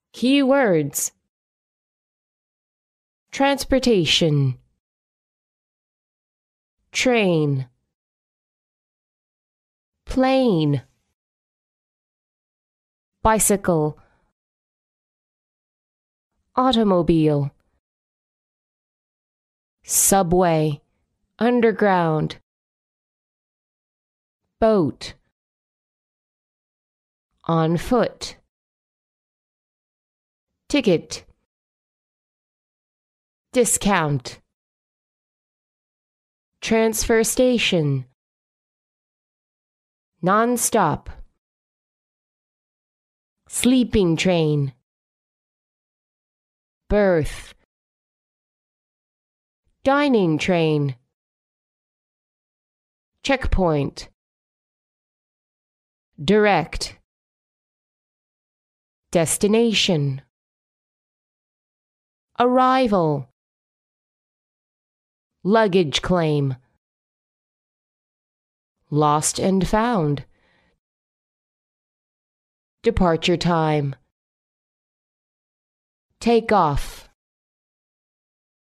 Keywords: transportation, train, plane, bicycle, automobile, subway, underground, boat, on foot, ticket, discount, transfer station, non-stop, sleeping train, berth, dining train, checkpoint, direct, destination, arrival, luggage claim, lost and found, departure time, take off,